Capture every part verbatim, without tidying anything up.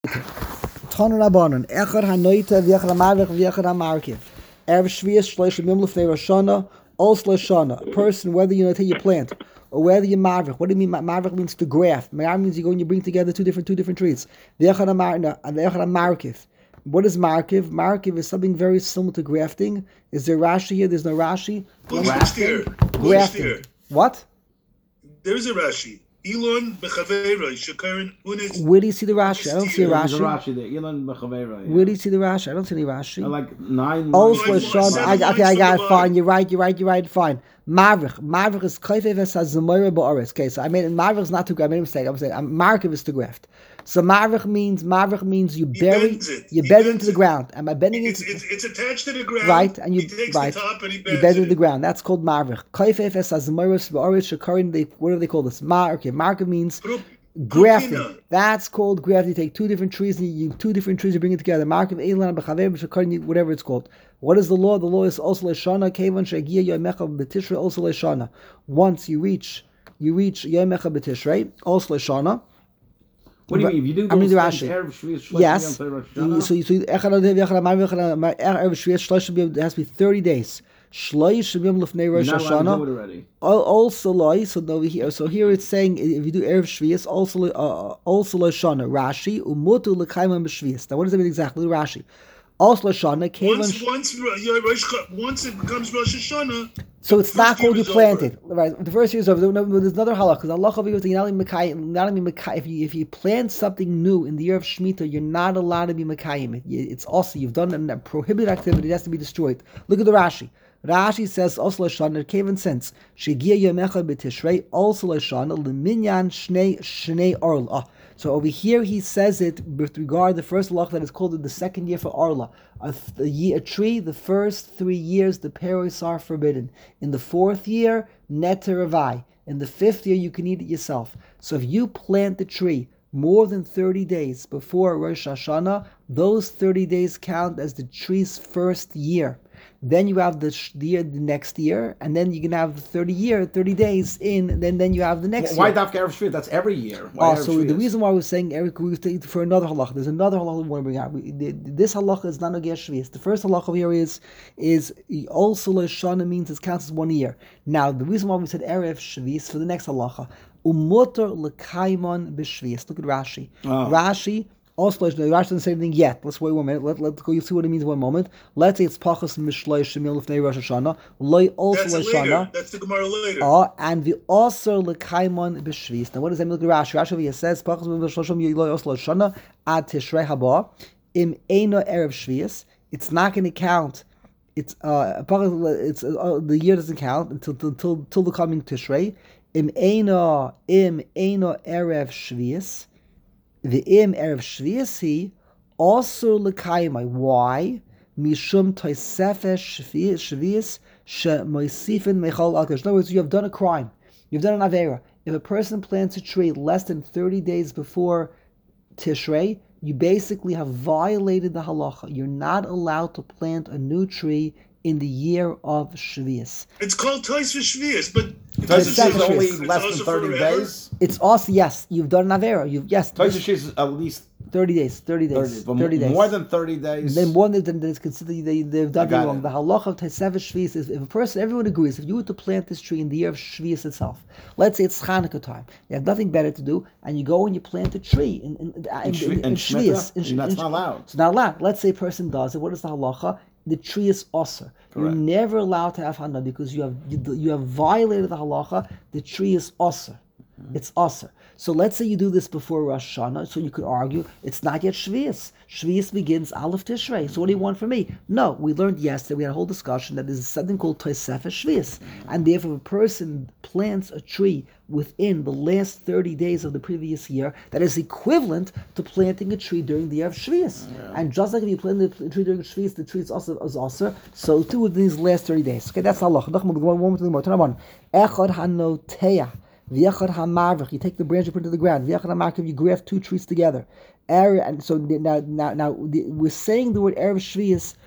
Ton Rabbanon, Echad Hanoita, V'Echad HaMarvech, V'Echad HaMarkiv. Erev Shvius, Shlosh Yom Lefnei Rosh Hashanah, Ol Shlosh Shana. A person, whether you know you plant or whether you marvech. What do you mean? Marvech means to graft. Marvech means you go and you bring together two different two different trees. V'Echad HaMarkiv. What is markiv? Markiv is something very similar to grafting. Is there Rashi here? There's no Rashi. Grafting. Grafting. What? There is a Rashi. Elon bechaveiroi shekarin unis. Where do you see the Rashi? I don't see a Rashi. There's a Rashi there. Elon bechaveiroi. Where do you see the Rashi? I don't see any Rashi. Like nine. Oh, Nine Shlosh lines, Shana. I, okay, I seven got it. lines Fine. to You're right. You're right. You're right. Fine. Mavrich. Mavrich is kaifev es hazemora ba'aretz. Okay, so I made Mavrich is not to. I made a mistake. I'm saying Markiv is to graft. So Mavrich means Mavrich means you bury, you bend into the ground, and by bending it's, it, it's, it's attached to the ground. right, and you he takes right, the top and he you bends bend it. into the ground. That's called Mavrich. Kaifev es hazemora ba'aretz shekarin. They what do they call this? Mar. Okay, Markiv means grafting. Rupina. That's called grafting. You take two different trees, and you two different trees, you bring it together. Markiv Eilan b'chaver b'shekarin, whatever it's called. What is the law? The law is also leshana. Kevan shegia yomecha b'tishrei also leshana. Once you reach, you reach yomecha b'tishrei also leshana. What do you mean? If you do I mean, those the things, Rashi. Erev Shvius, Shlosh Yes. Yom Rosh So Hashanah, you so echad adeh v'echad amar v'echad amar erev shvius shlosh yom. It has to be thirty days. Shlosh yom lefnei you're Rosh not allowed to do it Hashanah. already. Al- Also loy. So over here, so here it's saying if you do erev shvius also uh, also loshana Rashi umutu l'kaimah b'shvius. Now what does that mean exactly? Rashi. Also loshana kevan. Once, once, yeah, Rosh- once it becomes Rosh Hashanah. So it's not first year called you is planted, right? The first year is over. No, no, there's another halach because Allah is you're not only Mekayim, not only Mekayim. If you if you plant something new in the year of Shemitah, you're not allowed to be Mekayim. It. It's also you've done a prohibited activity. It has to be destroyed. Look at the Rashi. Rashi says also l'shana kaven sense shegia yomecha b'tishrei also l'shana l'minyan shnei shnei orla. So over here he says it with regard the first halach that is called the second year for orla. A, a, year, a tree, the first three years the peros are forbidden. In the fourth year, neter avai. In the fifth year, you can eat it yourself. So if you plant the tree more than thirty days before Rosh Hashanah, those thirty days count as the tree's first year. Then you have the, sh- the year the next year, and then you can have thirty year, thirty days in, and then, then you have the next Why year. Dafka Erev Shvius? That's every year. Why Oh, Erev so the Shvius? reason why I was saying Eric, we was taking for another halacha. There's another halacha we want to bring out. We, the, this halacha is not Nogeh Shvius. The first halacha over here is is also Shana means it counts as one year. Now the reason why we said Erev Shvius for the next halacha umotor lekaimon b'Shvius. Look at Rashi. Oh. Rashi. Also, Rashi doesn't say anything yet. Let's wait one minute. Let, let's go. You see what it means in one moment. Let's say it's pachas mishloish shemil lefnei Rosh Hashanah. Loi also That's it later. Lashana. That's the Gemara later. Oh, and the also lekaimon b'shvis. Now, what does that mean? Look at Rashi. Rashi over here says pachas mishloish shemil also Lashana ad tishrei haba im eino erev shvius. It's not going to count. It's uh, it's uh, the year doesn't count until until until the coming tishrei. Im eino im eino erev shvius. The im erev shviasi also lekaimai. Why? Mishum toisefesh shvius she moisifin mechal alkash. In other words, you have done a crime. You've done an avera. If a person plants a tree less than thirty days before Tishrei, you basically have violated the halacha. You're not allowed to plant a new tree in the year of Shvius. It's called Tois Shvius, but it Tois doesn't say Shvius is only it's less than also thirty forever. days. It's also yes, you've done an avera. You've yes, Tois Shvius is at least thirty days, thirty days, thirty, but thirty days. more than thirty days. Then more than that is considered they, they've done I got it wrong. it. The halacha of Tesev Shvius is if a person, everyone agrees, if you were to plant this tree in the year of Shvius itself, let's say it's Chanukah time, you have nothing better to do, and you go and you plant a tree in in, in, in, Shvi- in, in in Shvius. Shemitah? In, That's in- not allowed. It's not allowed. Let's say a person does it. What is the halacha? The tree is osir. You're Correct. never allowed to have hana because you have you, you have violated the halacha. The tree is osir. It's osir. So let's say you do this before Rosh Hashanah, so you could argue it's not yet Shvius. Shvius begins Aleph Tishrei. So what do you want from me? No, we learned yesterday, we had a whole discussion that there's something called Tosefes Shvius. And therefore, if a person plants a tree within the last thirty days of the previous year, that is equivalent to planting a tree during the year of Shvius. Yeah. And just like if you plant the tree during Shvius, the tree is also is also so too within these last thirty days. Okay, that's Allah. One more to the more. Turn on. Echad hanoteah. V'yachad hamarvich, you take the branch, you put it to the ground. V'yachad hamarkiv, you graft two trees together. And so now, now, now we're saying the word erev shvius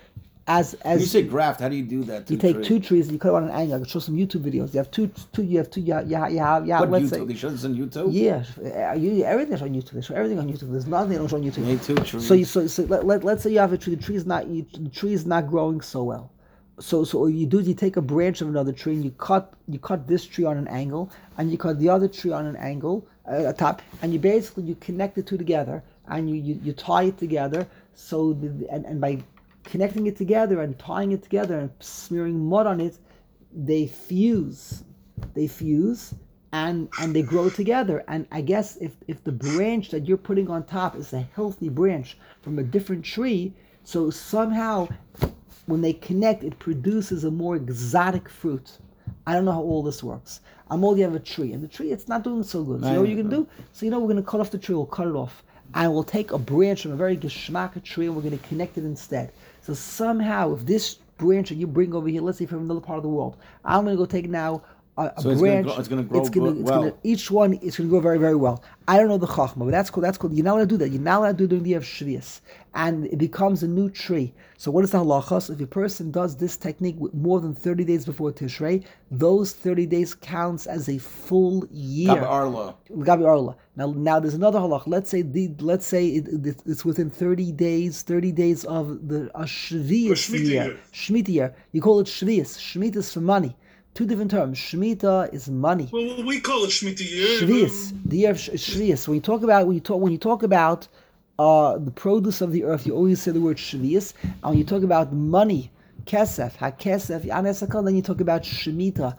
as as When you say graft, how do you do that? To you take tree? two trees and you cut it on an angle. I can show some YouTube videos. You have two, two. You have two. You have, you have, you have, you have What, let's YouTube? say, They show this on YouTube? yeah, uh, you, everything's on YouTube. They show everything on YouTube. There's nothing they don't show on You YouTube. need two trees. So, you, so, so let, let, let's say you have a tree. The tree is not you, the tree is not growing so well. So, so what you do is you take a branch of another tree and you cut you cut this tree on an angle and you cut the other tree on an angle uh, top, and you basically you connect the two together and you, you, you tie it together. So the, and, and by connecting it together and tying it together and smearing mud on it, they fuse. They fuse and and they grow together. And I guess if, if the branch that you're putting on top is a healthy branch from a different tree, so somehow when they connect, it produces a more exotic fruit. I don't know how all this works. I'm all you have a tree, and the tree, it's not doing so good. So you know what you can do? So you know we're going to cut off the tree, we'll cut it off. And we'll take a branch from a very geschmack tree and we're going to connect it instead. So somehow, if this branch that you bring over here, let's say from another part of the world, I'm going to go take now a, a So it's branch. gonna grow- it's gonna grow it's gonna, gro- it's well. gonna, each one is going to grow very, very well. I don't know the chachma, but that's cool. That's cool. You're not allowed to do that. You're not allowed to do it during the year of Shvius. And it becomes a new tree. So what is the halachas? If a person does this technique with more than thirty days before Tishrei, those thirty days counts as a full year. Gabi Arla. Gabi Arla. Now, now there's another halach. Let's say the, let's say it, it, it's within thirty days, thirty days of the a Shvius A Shemitah year, year. Shemitah year. You call it Shvius. Shemitah is for money. Two different terms. Shemitah is money. Well, we call it Shemitah year. Shvius, the year of Sh- Shvius. When you talk about when you talk when you talk about uh, the produce of the earth, you always say the word Shvius. And when you talk about money, kesef, hakesef, yanesakal, then you talk about Shemitah,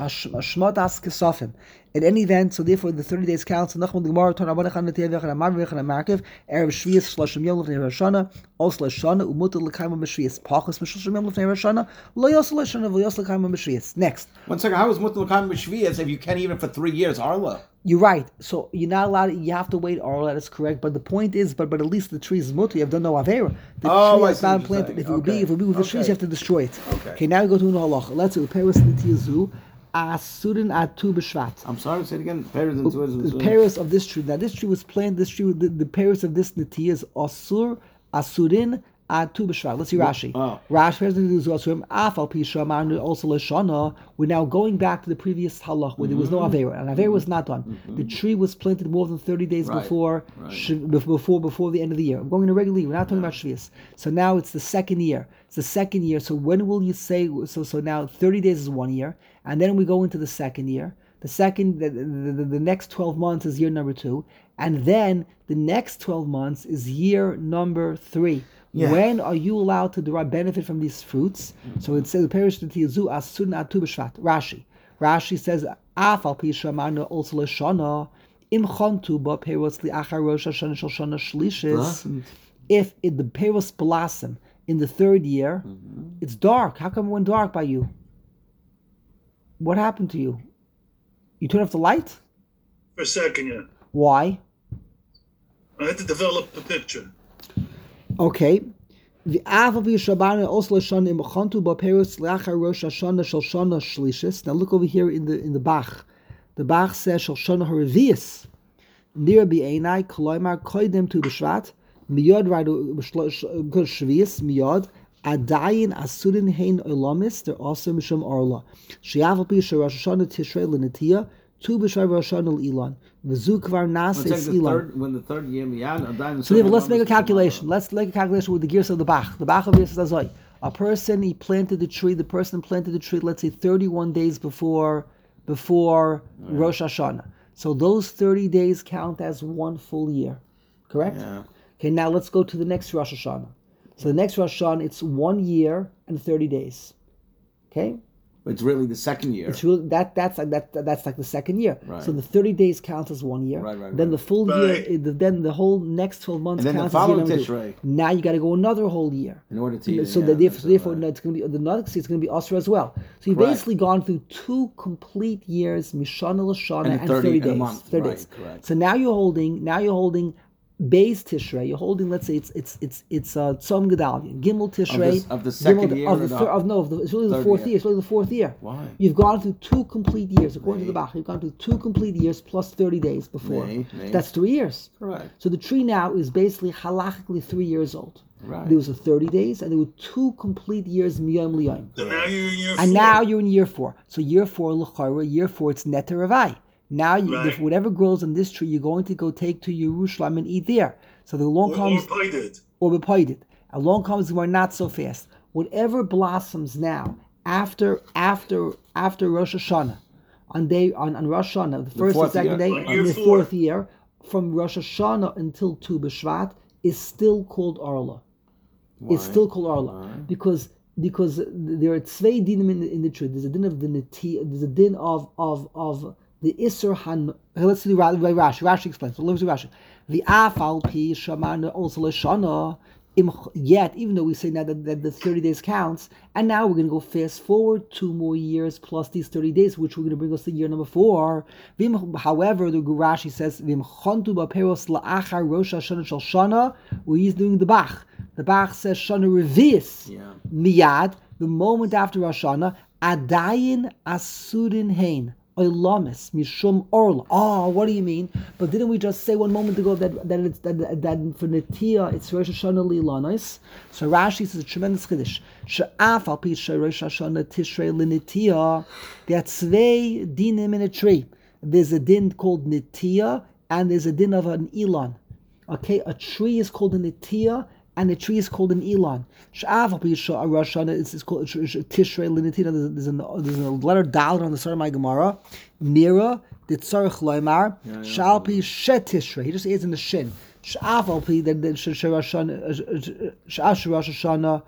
shmotas kesofim. In any event, so therefore the thirty days counts. Nachman the Gemara Torah Abanachan Netevach and Amar Vechan Amarkev Erev Shvius Shlashim Yom Lefnei Rosh Hashanah Os Lashana Umutar L'Kaima B'Shvius Pachas Mishloshim Yom Lefnei Rosh Hashanah Lo Yos Lashana V'Yos L'Kaima B'Shvius. Next. One second, how is Mutal Khan Mishvias if you can't even for three years Arla? You're right. So you're not allowed. You have to wait. All that is correct. But the point is, but but at least the tree is mutter. You have done no avera. The Oh, tree I is see not what you're planted. saying. If it would be, Okay. if it would be with the trees, Okay. you have to destroy it. Okay. Okay. Now we go to an halacha. Let's do Paris Netiyazu Asurin Atu B'Shvat. I'm sorry, say it again. Parents and The Paris of this tree. Now this tree was planted. This tree, the, the Paris of this Netiya is Asur Asurin Atu B'Shvat. Let's see Rashi. Oh. Rashi Paris Netiyazu Asurim Afal Pisha Marnu also Lashana. We're now going back to the previous halach where there was no avera, and avera was not done. The tree was planted more than thirty days Right. before, Right. sh- before before the end of the year. I'm going in a regular year. We're not talking about Shvius. So now it's the second year. It's the second year. So when will you say? So so now thirty days is one year, and then we go into the second year. The second, the, the, the, the next twelve months is year number two, and then the next twelve months is year number three. Yeah. When are you allowed to derive benefit from these fruits? So it says, Perish Netiyazu Asun Atu B'Shvat. Rashi. Rashi says, Afal Pisha Marnu also Lashana Im Chontu Ba Peros Li'achar Rosh Hashanah Shel Shana Shlishis. If it, the peros blossom in the third year, it's dark. How come it went dark by you? What happened to you? You turned off the light? For a second, yeah. Why? I had to develop a picture. Okay. The Afal Pisha Marnu also Lashana Im Chontu Ba Peros Li'achar Rosh Hashanah Shel Shana Shlishis. Now look over here in the in the Bach. The Bach says Shel Shana Haravias. Nira B'Einai Koloimar Koidem Tu B'Shvat. Miyod Radu Shvius Miyod Adayin Asurin Hein Olamis. They're also Mishum Arla. Shiaval Pisha Rosh Hashanah Tishrei L'Netiya Tu B'Shvat Rosh Hashanah L'Ilan V'Zu Kvar Nases the Ilan. third, when the third year, Miyan, Adain, So therefore, let's make a calculation. Let's make a calculation with the gears of the Bach. The Bach of this is like a person. He planted the tree. The person planted the tree. Let's say thirty-one days before before Rosh Hashanah. So those thirty days count as one full year. Correct? Yeah. Okay, now let's go to the next Rosh Hashanah. So the next Rosh Hashanah, it's one year and thirty days. Okay? It's really the second year. It's really that that's like that that's like the second year. Right. So the thirty days counts as one year. Right, right, Then right. the full Right. year, the- then the whole next twelve months And then the counts as year following number two. Tishrei. Now you got to go another whole year. In order to So yeah, that therefore, that's therefore right. no, it's going to be the next it's going to be Asra as well. So you've Correct. basically gone through two complete years, Mishana Lashana, And and, thirty thirty in a days. month, thirty right, days. correct. So now you're holding now you're holding Beis Tishrei, you're holding, let's say it's it's it's it's uh, Tzom Gedalion, Gimel Tishrei Of, this, of the second Gimel, year of or the the third, of no, of the, it's really the third fourth year? year. It's really the fourth year. Why? You've gone through two complete years, according to the May. Bach. You've gone through two complete years plus thirty days before. May, May. That's three years. Correct. So the tree now is basically halachically three years old. Right. There was a thirty days, and there were two complete years miyam liyam. So now you're in year And four. now you're in year four. So year four, l'chara, year four, it's neter ravai. Now, you, Right. if whatever grows on this tree, you're going to go take to Yerushalayim and eat there. So the along or, comes, or Paided. or bepaided. Along comes we're not so fast. Whatever blossoms now after after after Rosh Hashanah, on day on, on Rosh Hashanah, the first or fourth second year. day, On on year the four. fourth year, from Rosh Hashanah until Tu B'Shvat, is still called Arla. It's Why? still called Arla Why? because because there are zwei dinim in the, in the tree. There's a din of the neti. There's a din of of of the Isser Han. Let's see Rashi. Rashi explains. So let's see Rashi. The Afal Pi Shamana also Lashana. Yet, even though we say now that, that the thirty days counts, and now we're going to go fast forward two more years plus these thirty days, which we're going to bring us to year number four. Vim, however, the Rashi says, Vim chontu b'peros la'achar rosh hashana shel shana, where he's doing the Bach. The Bach says shana revis Yeah. miyad, the moment after Rosh Hashanah, adayin asurin hein. Oilamis, Mishum Orla. Oh, what do you mean? But didn't we just say one moment ago that that it's that, that for Netia it's Rosh Hashanah Lilanos? So Rashi says a tremendous chiddush. She'af al pi Rosh Hashanah Tishrei Linetia. There are zwei dinim in a tree. There's a din called Netia and there's a din of an Elon. Okay, a tree is called a Netia and the tree is called an Elon. Sh'av al pi Rosh Hashanah is called Tishrei Linetia. There's a there's a letter Dalet on the start of my Gemara. Mira the tzarich loymar shal pi shet Tishrei. He just adds in the shin. Sh'av al pi that that Rosh Hashanah sh'av Rosh Hashanah.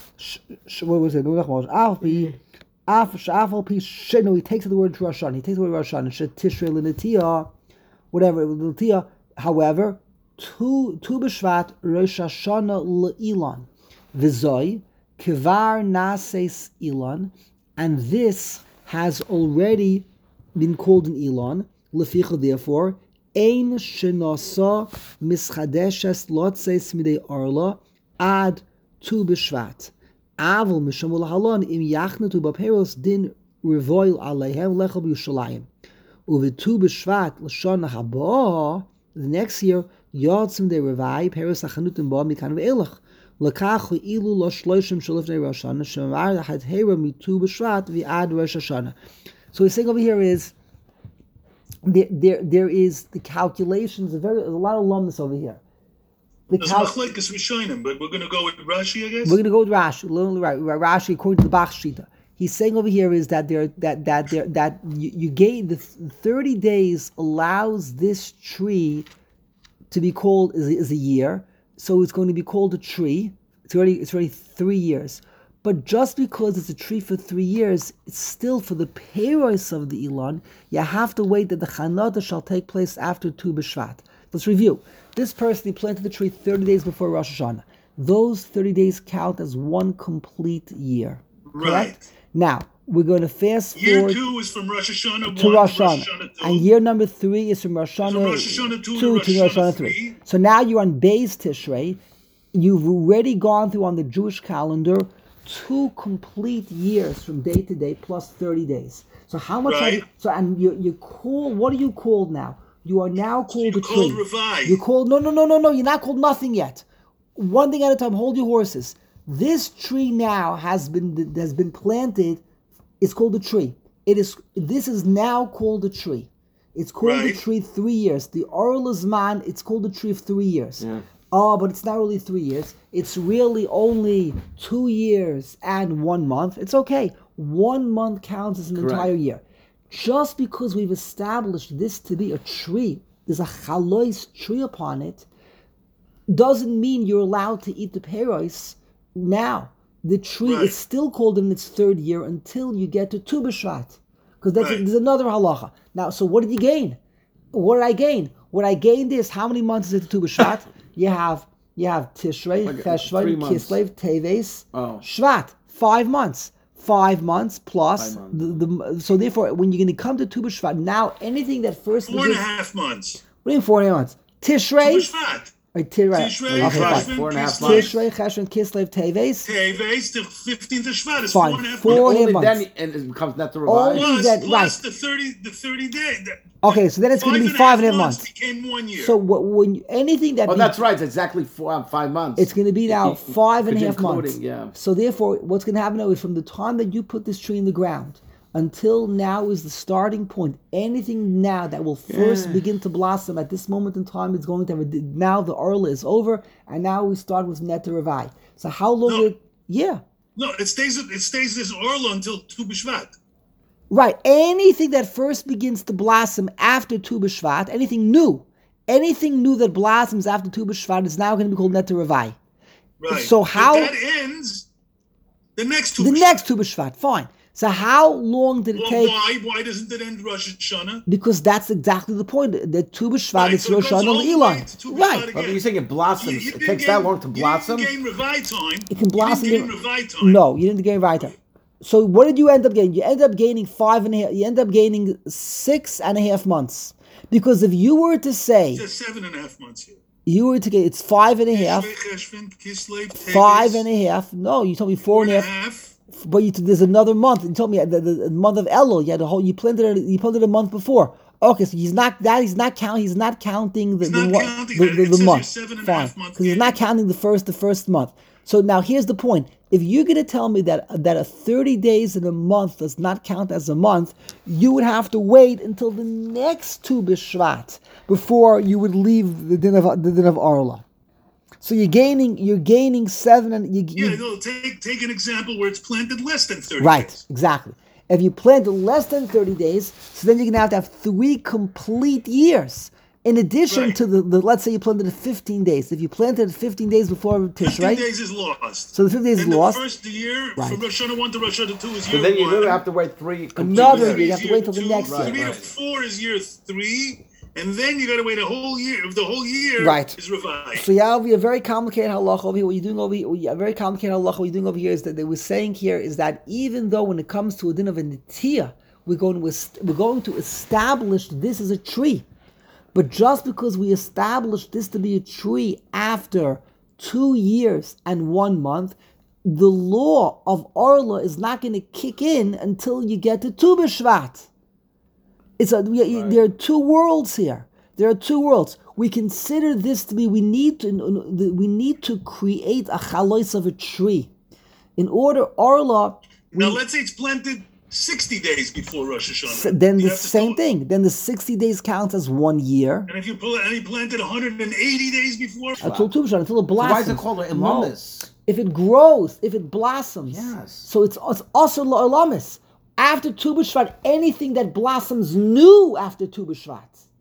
What was it? Sh'av pi af sh'av al pi shet. No, he takes the word Rosh Hashanah. He takes the word Rosh Hashanah. Shet Tishrei Linetia, whatever Linetia. However, Tu Tu B'Shvat Rosh Hashanah Le'ilan V'zoi Kivar Nases Ilan, and this has already been called an Elon. Leficha, therefore, Ein Shenasa Mischadeshes Lotzeis Midei Arla Ad Tu B'Shvat Avol Mishamul Halon Im Yachnetu B'Peros Din Revoil Aleihem Lechel B'Yushalayim Uvetu B'Shvat L'Shana Haba. The next year, Yotzim de Revai Peros Achanutim Ba Mikan Ve'elach Lakach Ilu Lo Shloshim Shalifnei Rosh Hashanah Shemar Had Hera Mitu B'Shvat V'Ad Rosh Hashanah. So he's saying over here is there there there is the calculations. A very there's a lot of alumnus over here. The There's cal- machlekes Rishonim, but we're going to go with Rashi, I guess. We're going to go with Rashi. Literally, right, Rashi according to the Bach Shita. He's saying over here is that there that that there that you, you gave the thirty days allows this tree to be called is, is a year, so it's going to be called a tree. It's already it's already three years. But just because it's a tree for three years, it's still for the peiros of the Elon. You have to wait that the Chanata shall take place after Tu B'Shvat. Let's review. This person, he planted the tree thirty days before Rosh Hashanah. Those thirty days count as one complete year. Correct? Right. Now, we're going to fast Year forward two is from Rosh Hashanah to one Rosh to Rosh Hashanah. Hashanah two. And year number three is from Rosh Hashanah, From Rosh Hashanah two to two Rosh to Rosh Hashanah Hashanah three. three. So now you're on Beis Tishrei. You've already gone through on the Jewish calendar two complete years from day to day plus thirty days. So how much are Right. you, so and you you call what are you called now? You are now called You're a called tree. Revai. You're called no no no no no, you're not called nothing yet. One thing at a time, hold your horses. This tree now has been has been planted. It's called a tree. It is. This is now called a tree. It's called Right. a tree three years. The Orel Zman, it's called a tree of three years. Yeah. Oh, but it's not really three years. It's really only two years and one month. It's okay. One month counts as an Correct. entire year. Just because we've established this to be a tree, there's a chalois tree upon it, doesn't mean you're allowed to eat the peros now. The tree Right. is still called in its third year until you get to Tu B'Shvat. Because that's Right. there's another halacha. Now, so what did you gain? What did I gain? What I gained is how many months is it to Tu B'Shvat? you have you have Tishrei, Like, uh, Cheshvan, three months. Kislev, Teves, Oh. Shvat. Five months. Five months plus Five months. The, the so therefore when you're going to come to Tu B'Shvat, now anything that first Four and a begins- half months. what do you mean four and a half months? Tishrei, Tu B'Shvat. Right, Tir- right. Tishrei, Okay, fine. Cheshvan, Four and a half Kislev, months. Tishrei, Cheshvan, Kislev, Teves. Teves, the fifteenth of Shvat is Fine. four and a half Four months. and a half Only months. then it becomes net to Only revise. Plus, that- plus right. the thirty, the thirty day. the- Okay, so then it's going to be five and a half months. Became one year. So what, when you- anything that Oh, be- that's right. It's exactly four, uh, five months. it's going to be now five and a half Including, months. yeah. So therefore, what's going to happen now is from the time that you put this tree in the ground until now is the starting point. Anything now that will first Yeah. begin to blossom at this moment in time is going to have a, now the Arla is over, and now we start with Net Ravai. So how long? No. Will it, yeah, no, it stays. It stays this Orla until Tu B'Shvat. right. Anything that first begins to blossom after Tu B'Shvat, anything new, anything new that blossoms after Tu B'Shvat is now going to be called Net Ravai. Right. So how- But that ends the next Tu The B'Shvat. next Tu B'Shvat, fine. So how long did it Well, take? why? Why doesn't it end Rosh Hashanah? Because that's exactly the point. The Tu B'Shvat Right, is so it Rosh goes Hashanah all and the way Elon. to Tu B'Shvat Right. again. But you're saying it blossoms. You- you it didn't takes gain- that long to blossom? You didn't gain Revai time. It can blossom. You didn't in- gain Revai time. No, you didn't gain weiter. So what did you end up gaining? You end up gaining five and a half. You end up gaining six and a half months. Because if you were to say It's seven and a half months here. you were to get it's five and a half, Tishrei, Cheshvan, Kislev, Teves, five and a half. No, you told me four and a half. half. But you, there's another month. You told me the, the, the month of Elul. You had a whole. You planted it. You planted it a month before. Okay, so he's not that. He's not count. He's not counting the He's the, not one- counting the, that. the, It the says month. you're seven and a Fine, half months because he's not in. counting the first the first month. So now here's the point. If you're going to tell me that that a thirty days in a month does not count as a month, you would have to wait until the next Tu B'Shvat before you would leave the din of the din of Arla. So you're gaining. You're gaining seven and you. you Yeah, no, take take an example where it's planted less than thirty Right, days. exactly. If you planted less than thirty days, so then you're going to have to have three complete years. In addition Right. to the, the, let's say you planted it fifteen days. If you planted it fifteen days before fifteen Tishrei, days is lost. So the fifteen days is then lost. The first year, Right. from Rosh Hashanah one to Rosh Hashanah two is So year then you one. literally have to wait three. complete Another years. year. You have to Year wait till the two, next year. Three Right. to four is year three, and then you got to wait a whole year. The whole year Right. is revived. So yeah, we a very complicated halacha over here. What you're doing over here, a very complicated halacha. What you're doing over here is that they were saying here is that even though when it comes to a din of a nitiyah, we're going to est- we're going to establish this as a tree, but just because we established this to be a tree after two years and one month, the law of Arla is not going to kick in until you get to Tu B'Shvat. It's a, we, There are two worlds here. There are two worlds. We consider this to be. We need to. We need to create a chalois of a tree, in order Arla. Now let's say it's planted sixty days before Rosh Hashanah. Then You the have to same still- thing. Then the sixty days counts as one year And if you pull and he planted one hundred eighty days before, until Tu B'Shvat, until it So why blossoms. is it called an No. ilamis? If it grows, if it blossoms, Yes. So it's it's also la'olamis. After Tu B'Shvat, anything that blossoms new after Tu B'Shvat.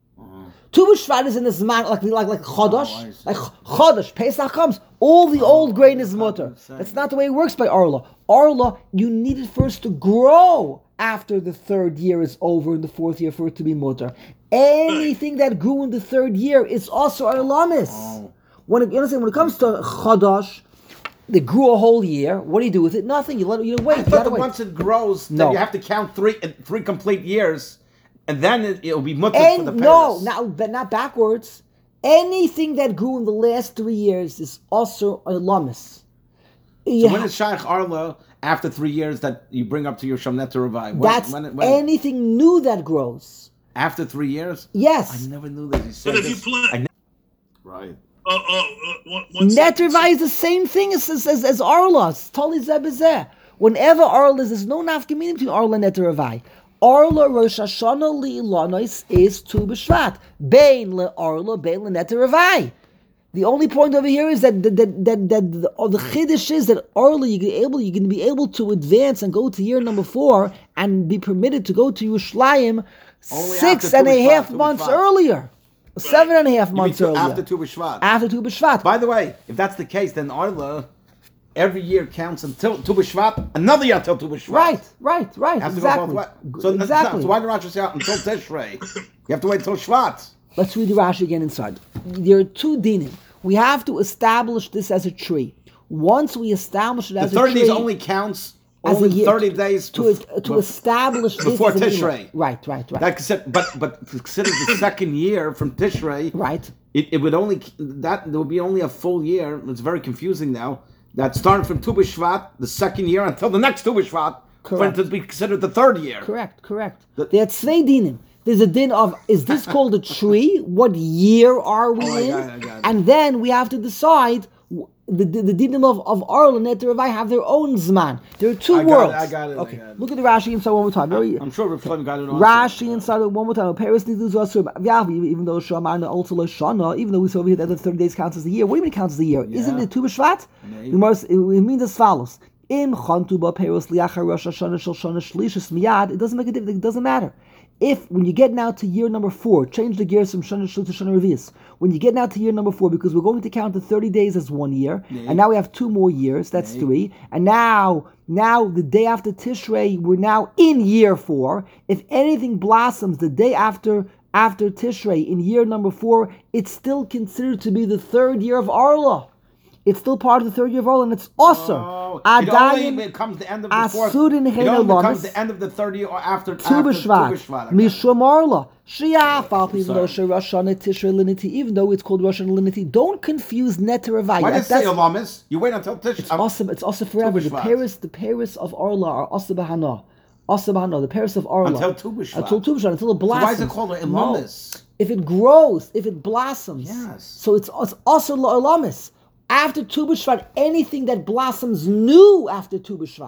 Tu B'Shvat is in the Zman, like like like Chodosh, Oh, I see. like Chodosh. Pesach comes, all the old grain is mutter. saying. That's not the way it works by Arla. Arla, you need it first to grow after the third year is over and the fourth year for it to be mutter. Anything that grew in the third year is also Arlamis. Oh. When it, you understand, when it comes to Chodosh, they grew a whole year. What do you do with it? Nothing. You let it. You wait. I You thought gotta that wait. once it grows, No. then you have to count three uh, three complete years, and then it, it'll be mutter for the And no, Paris. not but not backwards. Anything that grew in the last three years is also a lamis. So when is Shaykh Arla after three years that you bring up to your Shamnet to revive? When, That's when, when, anything new that grows. after three years? Yes. I never knew that. He said But if you this. plant- I ne- right. uh, uh, uh, one, one Net second. Revai is the same thing as as, as, as Arla. It's totally zebezeh. Whenever Arla is, there's no nafkamina between Arla and Net Revai. Arla Rosh Hashanah li'ilanois is Tu B'Shvat. Bein le'Arla, bein le'Net Revai. The only point over here is that that that that, that the, oh, the chiddush is that Arla you can able you can be able to advance and go to year number four and be permitted to go to Yerushalayim Only six after and Tu a B'Shvat, half Tu months B'Shvat. earlier, seven and a half You mean months to- earlier after Tu B'Shvat. after Tu B'Shvat. By the way, if that's the case, then Arla every year counts until Tu B'Shvat, another year until Tu B'Shvat. Right, right, right. Has exactly. to go both ways. So, exactly. so why did Rashi say out until Tishrei? You have to wait until Shvat. Let's read the Rashi again inside. There are two dinim. We have to establish this as a tree. Once we establish it The as a thirty tree, days only counts as only a year, thirty days to bef- to bef- establish this before as an Tishrei. Elah. Right, right, right. That consider, but but consider the second year from Tishrei. Right. it, it would only that there would be only a full year. It's very confusing now. That starting from Tu B'Shvat, the second year, until the next Tu B'Shvat, for it to be considered the third year. Correct, correct. The- They had Tzvei dinim. There's a din of, is this called a tree? What year are we Oh, I in? got it, I got it. And then we have to decide, w- the, the, the dinim of, of Arla and Neter Ravai have their own Zman. There are two I got it, worlds. I got it, I Okay, got it. look at the Rashi inside one more time. Very, I'm sure Rav Shlomo got it on. Rashi inside it one more time. Paris needs to do even though Shamarna also Shana, even though we saw over here that the thirty days counts as a year. What do you mean it counts as a year? Isn't it Tu B'Shvat? Maybe. The Gemara- It it means as follows. Im chantu ba Paris liachar Rosh Hashanah shel Shana Shlishis miyad. It doesn't make a difference. It doesn't matter. If, when you get now to year number four, change the gears from Shana Shul to Shana Revius. When you get now to year number four, because we're going to count the thirty days as one year, Yeah. and now we have two more years, that's Yeah. three, and now, now the day after Tishrei, we're now in year four. If anything blossoms the day after after Tishrei in year number four, it's still considered to be the third year of Arla. It's still part of the third year of Arla, and it's awesome. Oh, it only becomes the end of the fourth. Asudin It only Hena becomes Lamis. the end of the third year or after Tu after B'Shvat, Tu B'Shvat. Mishum Arla, Shia Falpi, even though sorry. Rosh Hashanah Tishrei Linity, even though it's called Rosh Hashanah Linity, don't confuse Neter Ravai. Why did it That- say Olamis? You wait until Tish. It's awesome. It's also forever. The B'Shvat. Paris, the Paris of Arla are also Bahana, also Bahana. The Paris of Arla Until Tu B'Shvat. until Tu B'Shvat, until it So blossoms. why is it called No. Ilamis? If it grows, if it blossoms, Yes. So it's, it's also La'olamis. After Tu B'Shvat, anything that blossoms new after Tu B'Shvat.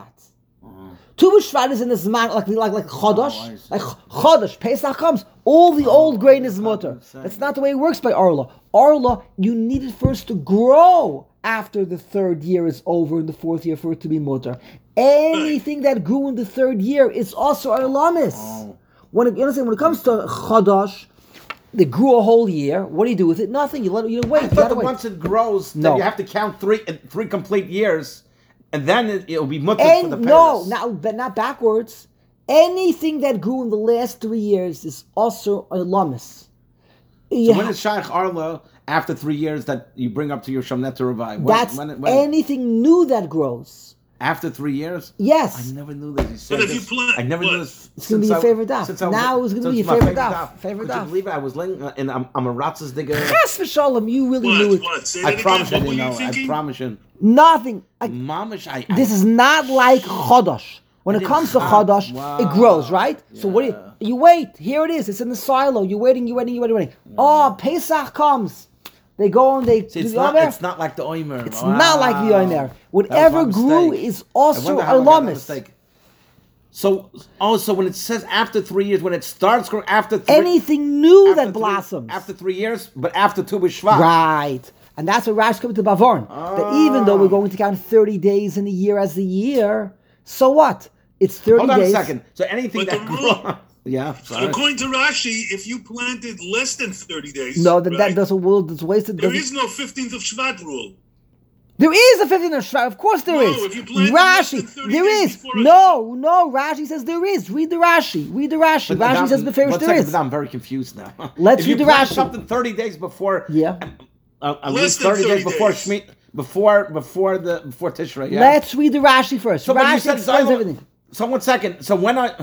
Tu B'Shvat is in this man like like like Chodosh, Oh, I see. like Chodosh. Pesach comes, all the old grain is mutter. saying. That's not the way it works by Arla. Arla, you need it first to grow after the third year is over and the fourth year for it to be mutter. Anything that grew in the third year is also Arlamis. Oh. When it, you understand, when it comes to Chodosh, they grew a whole year. What do you do with it? Nothing. You let it. You wait. I You thought gotta that wait. once it grows, No. then you have to count three uh, three complete years, and then it, it'll be mutter for And the no, Paris. not but not backwards. Anything that grew in the last three years is also a lamis. So when is Shaykh Arla after three years that you bring up to your Shamnet to Ravai? When, That's when, when, anything new that grows. after three years? Yes. I never knew that. You said But if this. you plant- I never what? knew this. It's gonna be since your I- favorite daf. since I was- Now it's gonna since be your my favorite daf. Favorite Could daf. you believe it? I was laying uh, and I'm, I'm a Ratzes digger. Chas v'shalom, you really knew What? it. What? Say I that promise again. I What were didn't you know. I thinking? promise you. Nothing. I, Mamish, I, I this is not like chodosh. When it didn't comes to have- chodosh, wow. it grows, right? So what do Yeah. you, you wait? Here it is. It's in the silo. You're waiting. You're waiting. You're waiting. You're waiting. Oh, Pesach comes. They go and they See, do it's the not. Omer. It's not like the Omer. It's not like the Omer. Whatever grew is also a lamis. So, oh, so when it says after three years, when it starts growing after three, Anything new after that three- blossoms. after three years, but after Tu B'Shvat. Right. And that's what Rash comes to Bavorn. That even though we're going to count thirty days in a year as a year, so what? It's thirty Hold on days. a second. So anything But that the rule- grows, yeah, sorry. According to Rashi, if you planted less than thirty days, No, that, right, that doesn't will it's wasted. there doesn't- is no fifteenth of Shvat rule. There is a fifteenth of Shvat. Of course there No, is. if you planted less Rashi, than thirty there days is. before Rosh No, no. Rashi says there is. Read the Rashi. Read the Rashi. But Rashi now- says beferish one there second, is. but I'm very confused now. Let's if you read the plant Rashi. something thirty days before, Yeah. uh, at Less least than thirty days thirty before days. Shmit, before before the before Tishrei. Yeah. Let's read the Rashi first. so when you Rashi said explains Zayla- everything. So one second. So when I,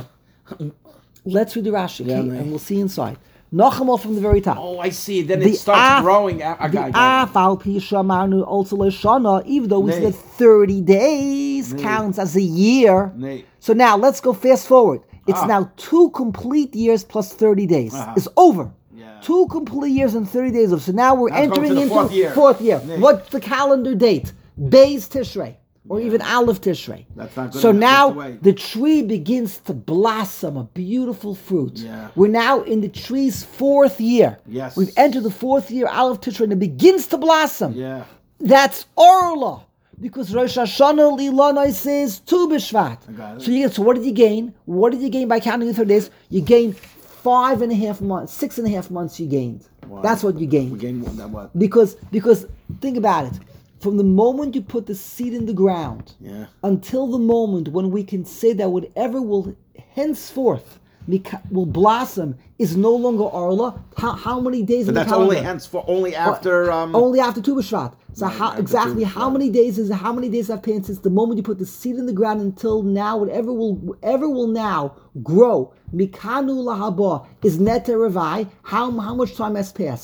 Let's read the Rashi, Yeah, okay? man. And we'll see inside. Nachamol from the very top. oh, I see. Then The it starts af- growing. I, I The got, I got it. afal pi shamarnu also leshana, even though we Nay. said thirty days Nay. counts as a year. Nay. So now let's go fast forward. It's Ah. now two complete years plus thirty days. Uh-huh. It's over. Yeah. Two complete years and thirty days of. So now we're Now it's going entering to the into fourth year. fourth year. Nay. What's the calendar date? Beis Tishrei. Or even Aleph Tishrei. That's not good So enough. now That's the way. the tree begins to blossom, a beautiful fruit. Yeah. We're now in the tree's fourth year. Yes. We've entered the fourth year, Aleph Tishrei, and it begins to blossom. Yeah. That's Orla. Because Rosh Hashanah Lilanai says Tu B'Shvat. I got it. So you get, so what did you gain? What did you gain by counting the thirty days? You gained five and a half months, six and a half months you gained. Wow. That's what you gained. We gained that what? Because because think about it. From the moment you put the seed in the ground Yeah. until the moment when we can say that whatever will henceforth beca- will blossom is no longer Arla, how, how many days But in the that's calendar? only henceforth, only after. Um, Only after Tu B'Shvat. So Right, how after exactly Tu how B'Shvat. many days is how many days have passed since the moment you put the seed in the ground until now? Whatever will whatever will now grow. Mikanu lahaba is neter revai. How how much time has passed?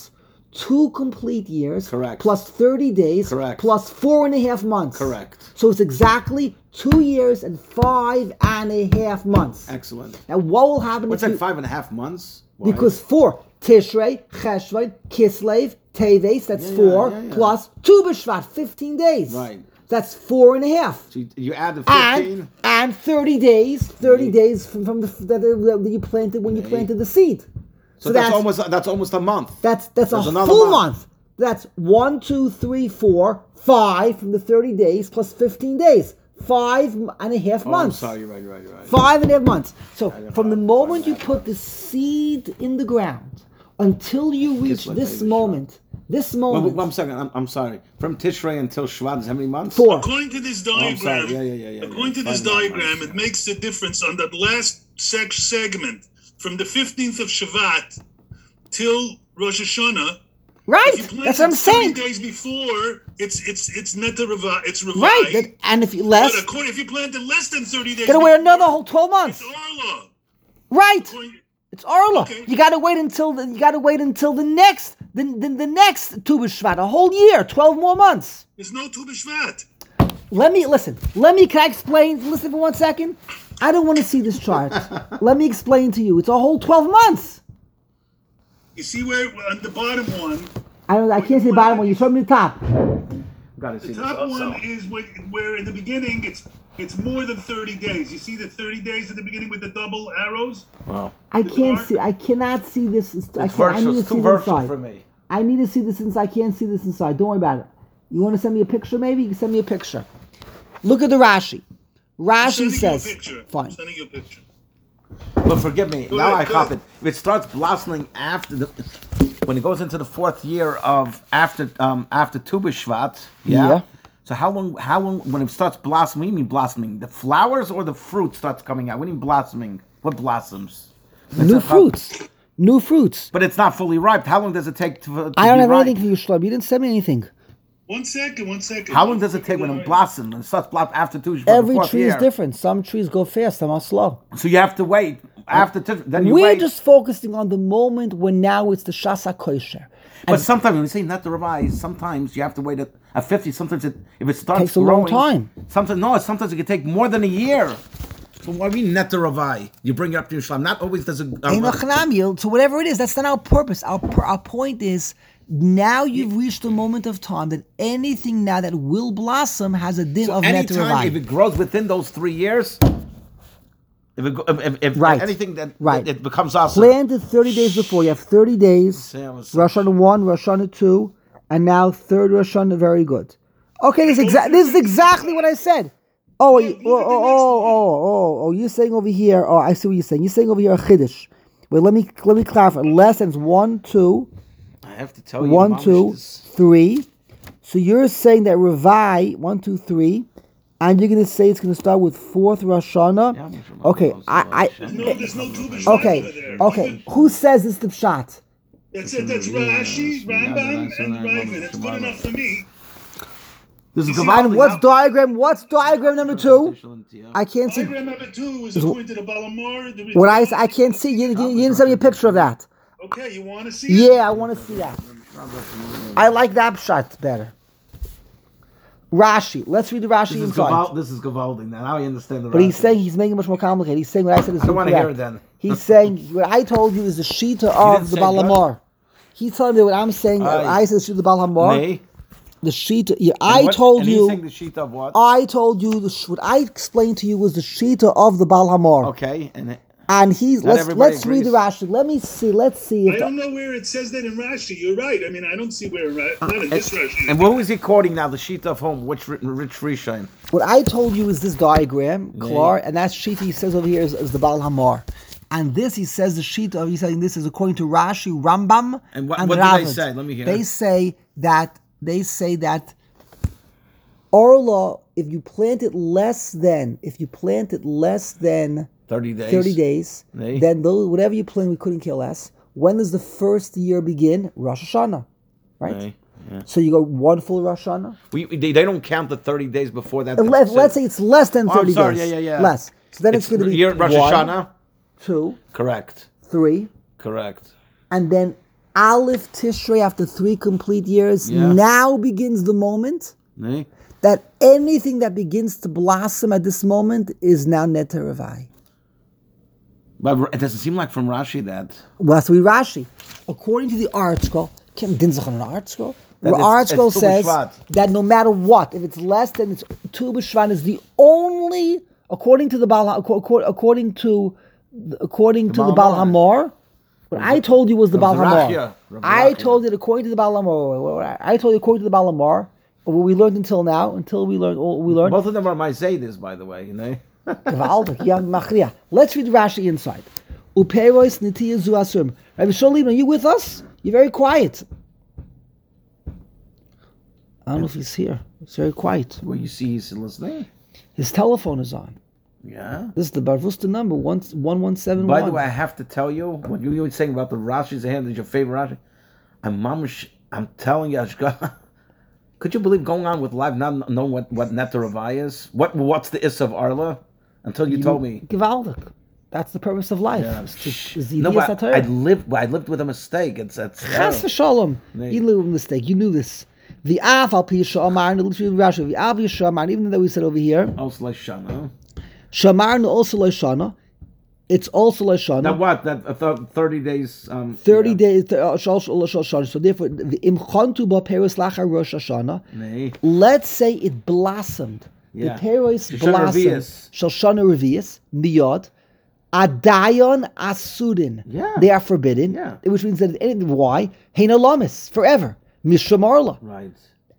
two complete years. Correct. Plus thirty days. Correct. Plus four and a half months. Correct. So it's exactly two years and five and a half months. Excellent. Now what will happen What's if that, you, five and a half months? Why? because four, Tishrei, Cheshvan, Kislev, Teves, that's Yeah, four, yeah, yeah, yeah. plus Tu B'Shvat, fifteen days. Right. That's four and a half. So you, you add the fifteen. And, and thirty days, thirty Right. days from, from the that, that you planted when you Right. planted the seed. So, that's, almost that's almost a month. That's that's There's a another full month. month. That's one, two, three, four, five from the thirty days plus fifteen days. Five and a half Oh, months. I'm sorry, you're right, you're right, you're right. Five and a half months. So didn't from the follow. moment Five you and a half put the seed in the ground until you reach like this baby moment, this Well, moment, one second, I'm, I'm sorry. From Tishrei until Shvat is how many months? four. According to this Oh, I'm diagram, sorry. Yeah, yeah, yeah, yeah, according yeah. to this Five and a half diagram, months, it yeah. makes the difference on that last seg- segment from the fifteenth of Shavat till Rosh Hashanah. Right. If you plant That's what I'm it thirty saying. days before, it's it's it's neta revi, it's revai. Right. That, and if you less, But according, if you plant it less than thirty days, gotta wait before, another whole twelve months. It's Arla. Right. According- It's Arla. Okay. You gotta wait until the, you gotta wait until the next the, the, the next Tu B'Shvat, a whole year, twelve more months. There's no Tu B'Shvat. Let me listen. Let me can I explain? Listen for one second. I don't want to see this chart. Let me explain to you. It's a whole twelve months. You see where on the bottom one, I don't. I can't see the bottom one. You showed me the top. Gotta see the this top also. one is where, where in the beginning it's it's more than thirty days. You see the thirty days at the beginning with the double arrows? Wow. I The can't dark- see. I cannot see this. I, It's can't, I virtual. need It's to too see the virtual inside. for me. I need to see this inside. I can't see this inside. Don't worry about it. You want to send me a picture? Maybe you can send me a picture. Look at the Rashi. I'm Rashi sending says, you a picture. I'm fine. sending you a picture. But forgive me, Go now ahead, I go cop ahead. it. If it starts blossoming after the, when it goes into the fourth year of after um after Tu B'Shvat, yeah. Yeah. So how long? How long? When it starts blossoming, what do you mean blossoming? The flowers or the fruit starts coming out? What do you mean blossoming? What blossoms? It's new a- fruits. New fruits. But it's not fully ripe. How long does it take to? to I don't be have ripe? anything for you, Shlom. You didn't send me anything. One second, one second. How long does it take when it blossoms? When it starts blossom after Tu B'Shvat? Every the fourth tree year? is different. Some trees go fast, some are slow. So you have to wait after. Tu- Then you We're wait. just focusing on the moment when now it's the Shasa Kosher. But sometimes when we say not to revise, sometimes you have to wait a, a fifty. Sometimes it, if it starts Takes a long growing, time. Sometimes no, sometimes it can take more than a year. So what do you mean not to revise? You bring it up to your shlam. Not always does it. Ein Ochnam, you- So whatever it is, that's not our purpose. Our pur- our point is now you've reached a moment of time that anything now that will blossom has a din so of net anytime if revai. it grows within those three years, if it, go- if, if, if Right. anything that Right. it, it becomes awesome. Planted thirty days before. You have thirty days. Sam was- Rosh Hashanah one, Rosh Hashanah two, and now third Rosh Hashanah. Very good. Okay, this is exa- This is exactly what I said. Oh, Yeah, you- look oh, at the oh, next oh, one. oh, oh, oh! You're saying over here. Oh, I see what you're saying. You're saying over here a chiddush. Wait, let me let me clarify. Lessons one, two, I have to tell you, one, Mamish, two, this- three. So you're saying that Revai one, two, three, and you're going to say it's going to start with fourth Rosh Hashanah. Yeah, I'm sure my Okay, mom I, knows I, No, there's no Tu B'Shvat over okay, there. okay. Who says it's the pshat? That's it. That's Rashi, Rambam, and Ravid. That's good enough for me. This is see, Gavaldi. And what's diagram? What's diagram number two? I can't see. Diagram number two is according to the Balamar. the- What I I can't see. You, you, you didn't send me a picture of that. Okay, you want to see it? Yeah, I want to see that. I like that pshat better. Rashi. Let's read the Rashi This is, inside. Gaval, this is Gavaldi. Now I understand the But he's Rashi. saying he's making it much more complicated. He's saying what I said is I don't want to incorrect. hear it then. He's saying what I told you is the shita didn't of the say Balamar. He's telling me what I'm saying. Aye. I said the shita of the Balamar. Me? The shita. Yeah, And I what- told and he's you. saying the sheet of what? I told you the sh- what I explained to you was the shita of the Baal Hamor. Okay, and it, And he's Not let's everybody let's read the agrees. Rashi. Let me see. Let's see I if don't the, know where it says that in Rashi. You're right. I mean, I don't see where in Ra- not in this Rashi. and what was he quoting now? The sheet of whom? Which ri- rich Rishon? what I told you is this diagram, Klar, and that shita he says over here is, is the Baal Hamor. And this he says the shita of he's saying this is according to Rashi, Rambam, And what- and what do they Ravid. say? Let me hear. They say that they say that Orla, if you plant it less than if you plant it less than Thirty days. thirty days, Nay. then those, whatever you plant, we couldn't kill less. When does the first year begin? Rosh Hashanah, right? Okay, yeah. So you go one full Rosh Hashanah. We, they, they don't count the thirty days before that. And let, let's say it's less than Oh, I'm thirty sorry, days. yeah, yeah, yeah. Less. So then it's, going to be year, Rosh one, Hashanah. two, Correct. three, Correct. and then Aleph Tishrei after three complete years, Yeah. now begins the moment Nee. that anything that begins to blossom at this moment is now Neter Ravai. But it doesn't seem like from Rashi that. Well, that's what we Rashi. According to the art scroll, Kim Dinzach on an art scroll. That The it's- art it's scroll Tu says B'Shvat. that no matter what, if it's less than it's Tu B'Shvat is the only, according to the Baal, acco- according to according to the Baal Baal Hamor. What I told you was the Baal Rav Hamor. Rachia. Rav I Rachia. told it according to the Baal Hamor. I told you according to the Baal Hamor. What we learned until now, until we learned all we learned. Both of them are my Zaydis, by the way. You know. Gewaltig, ja, machria. Let's read Rashi inside. Uperois nitiya zu asum. Rabbi Sholim, are you with us? You're very quiet. I don't know if he's here. It's very quiet. Well, you see, he's listening. His telephone is on. Yeah. This is the Barvusta number, one one seven one. By the way, I have to tell you, what you were saying about the Rashi's hand is your favorite Rashi. I'm mamish, I'm telling you, Ashka, could you believe going on with live not knowing what, what Neter Ravai is? What What's the Is of Arla? Until you, told me. Gewaltig. That's the purpose of life. Yeah. Is to- is the No, idea but I, I lived I lived with a mistake. It's it's Chas v'shalom. Nee. You knew a mistake. You knew this. The af al pi shamar, literally Rashi. The av shamar, even though we said over here, also like Shana. shamar also loishana. It's also loishana. That what? That uh, th- thirty days. Um, Thirty yeah. days. th- uh, shal- shal- shal- shal- So therefore, the imchantu ba peros lachar Rosh Hashanah. Nee. Let's say it blossomed. Yeah. The peros Shoshana blossomed. Revius. Shoshana revius miyad. Adayon asudin. Yeah. They are forbidden. Yeah. Which means that anything. Why? Heina lamis forever. Mishamarla. Right.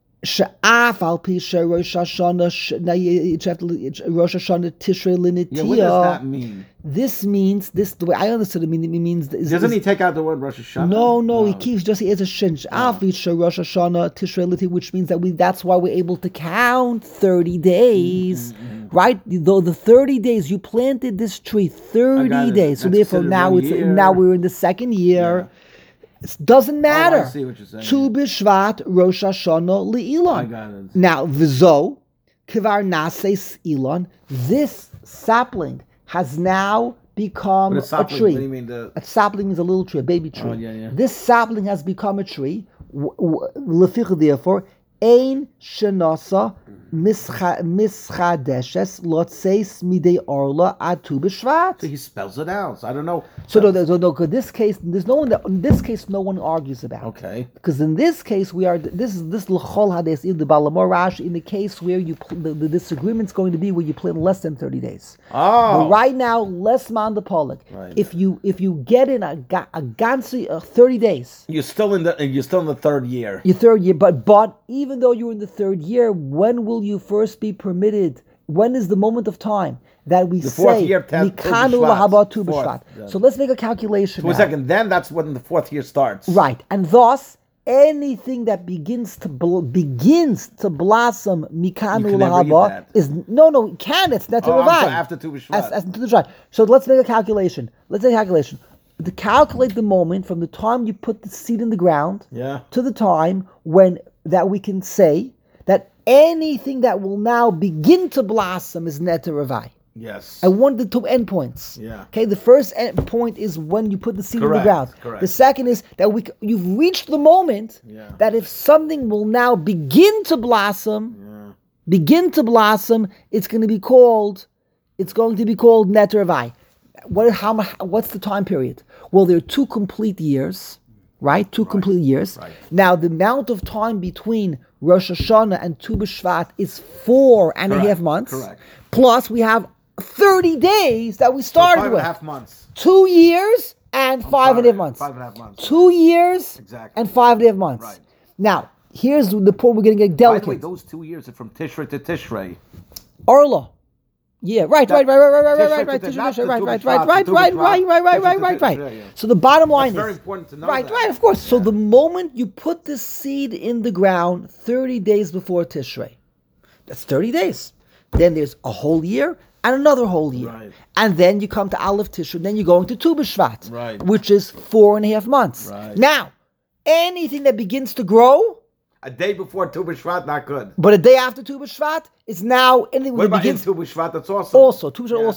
Sha'af al pi she Rosh Hashanah. sh- now you- you have to- Rosh Hashanah Tishrei Yeah. What does that linitiyah. mean? This means this. The way I understood it, mean it means. Is, Doesn't is- he take out the word Rosh Hashanah? No, no, he keeps just he has a shin. Sha'af she Rosh Hashanah Tishrei linitiyah, which means that we. That's why we're able to count thirty days, Mm-hmm, right? Though the thirty days you planted this tree, thirty it. days. So That's therefore, considered now one it's year. now we're in the second year. It doesn't matter. Oh, I see what you're saying. Tu b'shvat Rosh Hashanah li'ilan. I got it. Now, v'zo, kivar nases ilon, this sapling has now become But a a sapling, tree. what do you mean the- A sapling is a little tree, a baby tree. Oh, yeah, yeah. This sapling has become a tree. w- w- Leficha, therefore, ein shenasa mischa- mischadeshes lotseis midei orla ad tu So b'shvat. he spells it out. So I don't know. So no, no, no, 'cause this case, there's no one that in this case no one argues about. Okay. Because in this case, we are this is this l'chol hades in the Balamor Rashi in the case where you pl- the, the disagreement's going to be where you plan less than thirty days. Oh. But right now, less man the polik. Right. If you if you get in a ga- a gansi uh, thirty days, You're still in the you're still in the third year. your third year. But but even though you're in the third year, when will you first be permitted? When is the moment of time that we The fourth say year, ten- Mikanu Tu B'Shvat. lahaba tu Fourth, b'shvat? yeah. So let's make a calculation. One now. second. Then that's when the fourth year starts. Right, and thus anything that begins to bl- begins to blossom You mikanu can never eat lahaba that. is no no it can it's not Oh, I'm revive sorry, after Tu B'Shvat. as, as to the dry. So let's make a calculation. Let's make a calculation. To calculate the moment from the time you put the seed in the ground Yeah. to the time when that we can say that anything that will now begin to blossom is neter ravai. Yes. I want the two endpoints. Yeah. Okay. The first end point is when you put the seed in Correct, the ground. correct. The second is that we c- you've reached the moment Yeah. that if something will now begin to blossom, Yeah. begin to blossom, it's going to be called, it's going to be called neter vai. What? How? mu- What's the time period? Well, there are two complete years, right? Two complete years. right. Now, the amount of time between Rosh Hashanah and Tu B'Shvat is four and a half Correct, months. correct. Plus, we have thirty days that we So started five and with. a half months. Two years and five and a half months. Five and a half months. Two years Exactly. and five and a half months. Right. Now, here's the point we're going to get By the way, delicate. those two years are from Tishrei to Tishrei. Orla. Yeah, right, That- right, right, right, right, right, Tishrei right, right, to Tishrei, not Tishrei, the right, Tu right, B'Shvat, right, right, the Tu right, B'Shvat, right, right, right, Tishrei right, to right, right. Tishrei, yeah. So the bottom line It's very is, important to know right, that. right, of course. So Yeah. the moment you put the seed in the ground, thirty days before Tishrei, that's thirty days. Then there's a whole year and another whole year, Right. and then you come to Aleph Tishrei. Then you're going to Tu B'Shvat, Right. which is four and a half months. Right. Now, anything that begins to grow. A day before Tu B'Shvat, not good. But a day after Tu B'Shvat is now anything What that about in begins Tu B'Shvat? That's awesome. also Tu B'Shvat Yeah. also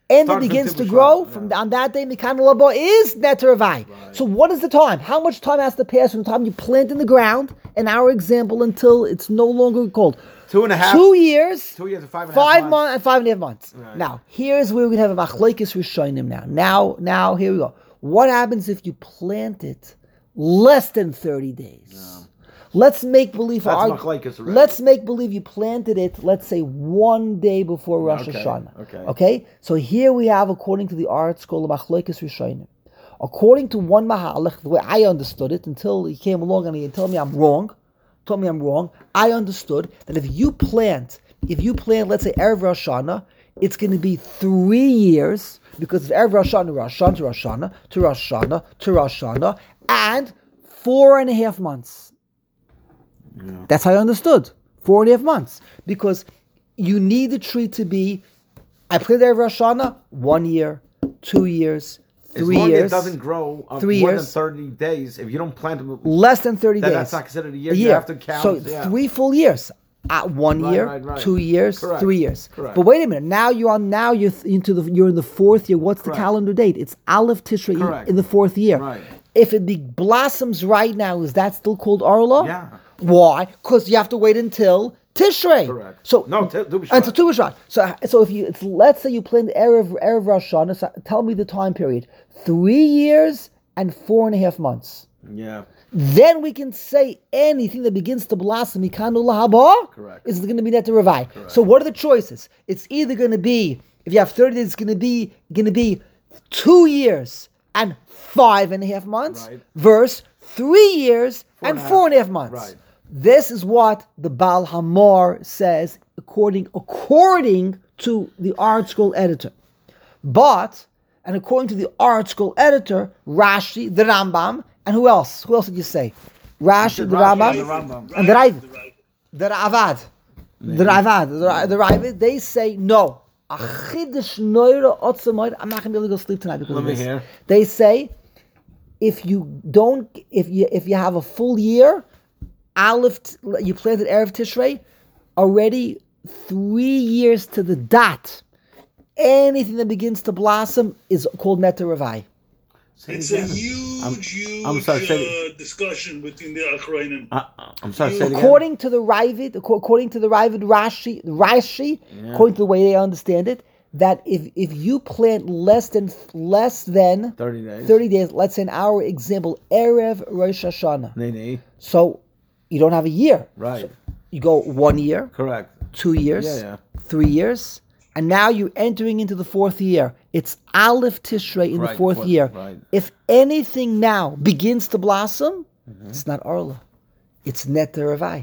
and it Starting from begins Tu to B'Shvat, grow, yeah. from on that day, Mikan Labo is Neteravai. Right. So what is the time? How much time has to pass from the time you plant in the ground, in our example, until it's no longer cold? Two and a half. Two years, Two years and five and a half five months. months, and five and a half months. Right. Now, here's where we're going to have a machlekes rishonim now. Now, now, here we go. What happens if you plant it less than thirty days? Yeah. Let's make believe. That's argue- machlekes already. Let's make believe you planted it, let's say, one day before Rosh Okay, Hashanah. okay. Okay? So here we have, according to the art school of machlekes rishonim, according to one mahalach, the way I understood it, until he came along and he told me I'm wrong, told me I'm wrong, I understood that if you plant, if you plant, let's say, Erev Rosh Hashanah, it's going to be three years, because it's Erev Rosh Hashanah, Rosh Hashanah to Rosh Hashanah, to Rosh Hashanah, to Rosh Hashanah, and four and a half months. Yeah. That's how I understood. Four and a half months. Because you need the tree to be, I planted Erev Rosh Hashanah, one year, two years, three as long years. as it doesn't grow uh, three more years. than thirty days, if you don't plant them, Less than thirty then days. that's not considered a year. A You year. have to count. So yeah. three full years. Uh, one Right, year, right, right. two years, Correct. three years. Correct. But wait a minute. Now you're on. Now you're th- into the. You're in the fourth year. What's Correct. the calendar date? It's Aleph Tishrei Correct. in the fourth year. Right. If it be blossoms right now, is that still called Arla? Yeah. Why? Because you have to wait until Tishrei. Correct. So No, t- Tu B'Shvat. Until Tu B'Shvat. So so if you it's, let's say you plan the Erev Erev Rosh Hashanah. So tell me the time period. Three years and four and a half months. Yeah. Then we can say anything that begins to blossom, Mikanu Lahaba, Correct. is going to be net to Ravai. So what are the choices? It's either going to be, if you have thirty days, it's going to be going to be two years and five and a half months, Right. versus three years Four and and a four half. and a half months. Right. This is what the Baal Hamor says, according according to the art school editor. But, and according to the art school editor, Rashi, the Rambam, and who else? Who else did you say? Rashi, the Rashi, Rambam, the Rambam. and the Raiv, The right. the Ravad, the Ravad, the Ra- the Raiv. They say no. Achidish noira otzamoid. I'm not going to be able to go sleep tonight because Let of me this. hear. They say if you don't, if you if you have a full year, Aleph, you planted Erev Tishrei, already three years to the dot. Anything that begins to blossom is called Neter Ravai. Say it It's a again. huge, I'm- huge I'm sorry, say uh, discussion between the Achrayim. Uh, I'm sorry. Say it again. According to the Ravid, acco- according to the Ravid Rashi, Rashi, Yeah. according to the way they understand it, that if if you plant less than less than Thirty days. thirty days, let's say in our example, Erev Rosh Hashanah, Nay, nay. so you don't have a year. Right. You go one year, Correct. two years, Yeah, yeah. three years, and now you're entering into the fourth year. It's Aleph Tishrei in the Right, fourth fourth, year. right. If anything now begins to blossom, Mm-hmm. it's not Arla. It's Neter Ravai.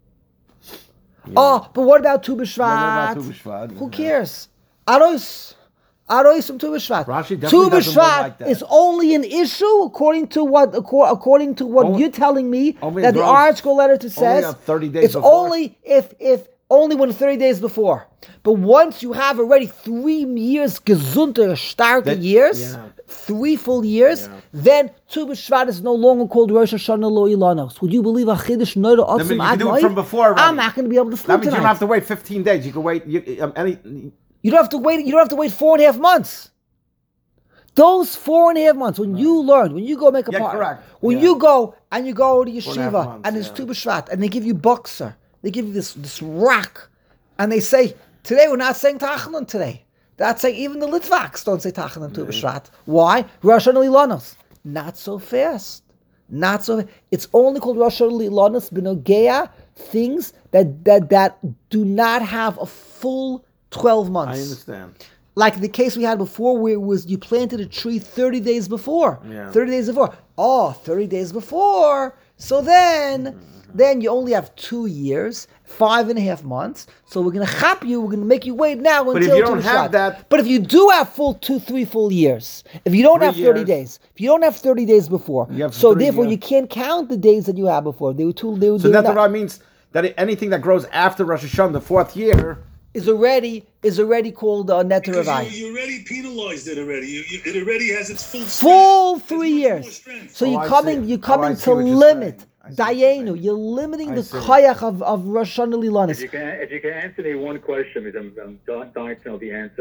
Oh, but what about Tu B'Shvat? Yeah, what about Tu B'Shvat? Who Yeah. cares? Aros. Aros from Tu B'Shvat. Rashi Tu definitely doesn't B'Shvat look like that. is only an issue according to what acco- according to what Only- you're telling me only that the grows article letter to says on thirty days it's before. only if if only when thirty days before. But once you have already three years gesunter, starke That- years, yeah. three full years, Yeah. then Tu B'Shvat is no longer called Rosh Hashanah Lo Ilanos. Would you believe a Chiddush Noda That means Otzim you Ad can do it Moed? from before already. I'm not going to be able to sleep That means you tonight. don't have to wait fifteen days. You can wait. You, um, any. You don't have to wait. You don't have to wait four and a half months. Those four and a half months, when you learn, when you go make a Yeah, part, correct. when Yeah. you go and you go to and a half yeshiva months, and it's yeah. Tu B'Shvat and they give you boxer, they give you this this rock, and they say today we're not saying Tachanun today. That's saying even the Litvaks don't say Tachanun Tu B'Shvat. Why? Rosh Hashanah Lilanos. Not so fast. Not so. It's only called Rosh Hashanah Lilanos B'Nogea, things that that that do not have a full twelve months. I understand. Like the case we had before where it was you planted a tree thirty days before. Yeah. thirty days before. Oh, thirty days before. So then, Mm-hmm. then you only have two years, five and a half months. So we're going to chop you, we're going to make you wait now But until if you Tu don't have B'Shvat. that- But if you do have full two, three full years, if you don't Three have thirty years. days, if you don't have thirty days before, You have so three, therefore yeah. you can't count the days that you had before. They were too, they were, So they were that's not- what means that it- anything that grows after Rosh Hashanah, the fourth year, is already, is already called uh, Neter Because Ravai. you, you already penalized it already. You, you, it already has its full strength. Full It's three much more years. strength. So Oh, you're I coming, see. you're Oh, coming I see to what you're limit. saying. I see what you're Dayenu, saying. you're limiting I the see. koyach of, of Rosh Hashanah If Lilanis. you can, if you can answer me one question, because I'm, I'm dying to know the answer.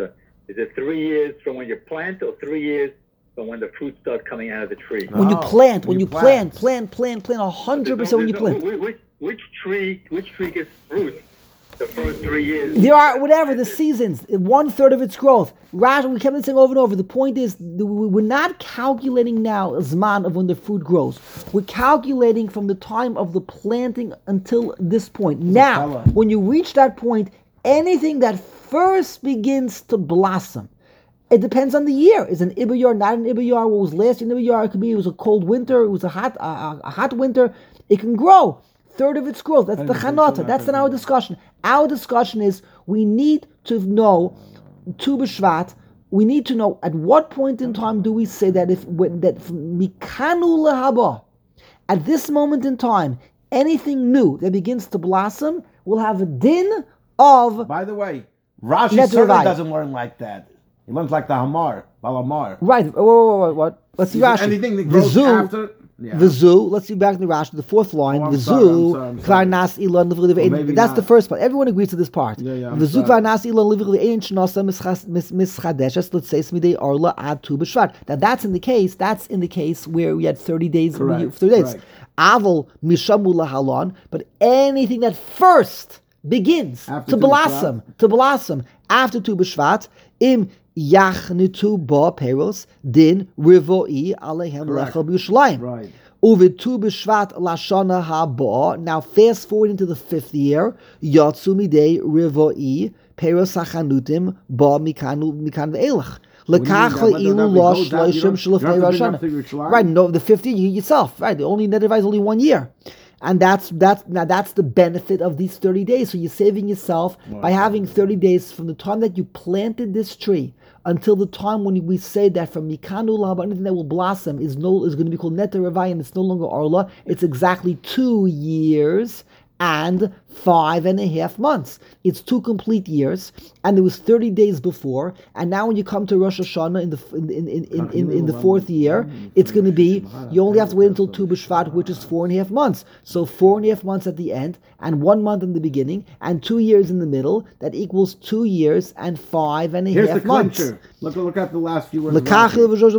Is it three years from when you plant or three years from when the fruits start coming out of the tree? When you Oh, plant, when when you you plant, plant. plant, plant, plant, a hundred There's percent when no- you there's plant. no- which, which tree? Which tree gets fruit the first three years? There are whatever the seasons, one third of its growth. Rashi, we kept on saying over and over. The point is, we're not calculating now a zman of when the fruit grows. We're calculating from the time of the planting until this point. Now, color. when you reach that point, anything that first begins to blossom. It depends on the year. Is an Ibayar not an Ibayar? What was last year in Ibayar? It could be it was a cold winter. It was a hot a, a hot winter. It can grow. Third of its growth. That's the chanata. That's not our discussion. Our discussion is we need to know Tu B'Shvat. We need to know at what point in time do we say that if when, that mikanu lehaba, at this moment in time, anything new that begins to blossom will have a din of By the way, Rashi Net certainly Ravai. doesn't learn like that. He learns like the Hamar, Balamar. right. What? What? What? what? Let's see Rashi. Anything that The grows zoo. after. Yeah. The zoo, let's see back to Rashi, the fourth line. Oh, I'm the sorry, zoo, I'm sorry, I'm sorry. klar nas ilan livri Well, maybe That's not. the first part. Everyone agrees to this part. Yeah, yeah, I'm The zoo, sorry. klar nas ilan livri ein shnasa mischadeshes, let's say smidei arla ad tu b'shvat. Now that's in the case. That's in the case where we had thirty days. Correct, thirty days. correct. Aval mishamu lahalon, but anything that first begins After to Tu blossom, to blossom after tu b'shvat, im yachnitu ba peros din rivoi alehem Correct. lechel b'Yushalayim. Right. Uvitu b'shvat lashana haba. Now fast forward into the fifth year. Yatsu midei rivoi peros hachanutim ba mikanu mikan ve'elach. What do you mean? Lekach That- that- le'ilu that lo goes down, you shloishim don't- shalafnei you don't have to Rosh bring up the Hashanah. Yerushalayim? Right? No, the fifth year you yourself. Right. The only net is only one year. And that's that's now that's the benefit of these thirty days. So you're saving yourself by having thirty days from the time that you planted this tree until the time when we say that from Mikanu Laba, anything that will blossom is no is going to be called Neta Ravai, and it's no longer Arla. It's exactly two years and five and a half months. It's two complete years, and there was thirty days before. And now when you come to Rosh Hashanah in the in in in, in, in, in the fourth year, it's going to be you only have to wait until Tu B'Shvat, which is four and a half months. So four and a half months at the end, and one month in the beginning, and two years in the middle. That equals two years and five and a Here's half the months. clincher. Look, look at the last few words. of Lekach